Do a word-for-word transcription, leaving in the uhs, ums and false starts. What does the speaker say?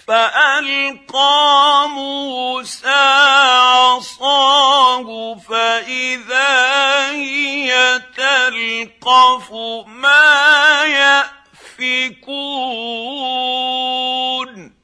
فألقى موسى عصاه فإذا هي تلقف ما يأفكون